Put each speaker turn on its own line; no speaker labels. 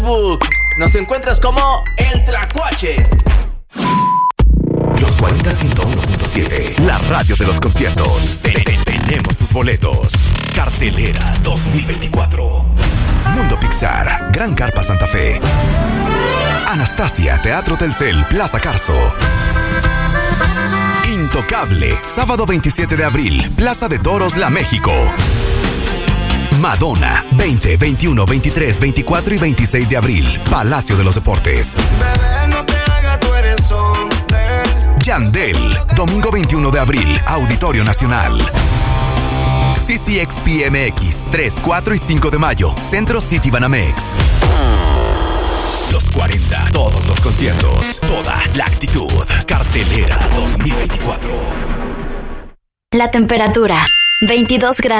Nos encuentras como El Tlacuache.
Los 40-101.7, la radio de los conciertos. Tenemos tus boletos. Cartelera 2024. Mundo Pixar, Gran Carpa Santa Fe. Anastasia, Teatro Telcel, Plaza Carso. Intocable, sábado 27 de abril, Plaza de Toros, La México. Madonna, 20, 21, 23, 24 y 26 de abril, Palacio de los Deportes.
Bebé, no te hagas, tú eres hombre.
Yandel, domingo 21 de abril, Auditorio Nacional. CCXPMX, 3, 4 y 5 de mayo, Centro City Banamex. Los 40, todos los conciertos, toda la actitud. Cartelera 2024.
La temperatura, 22 grados.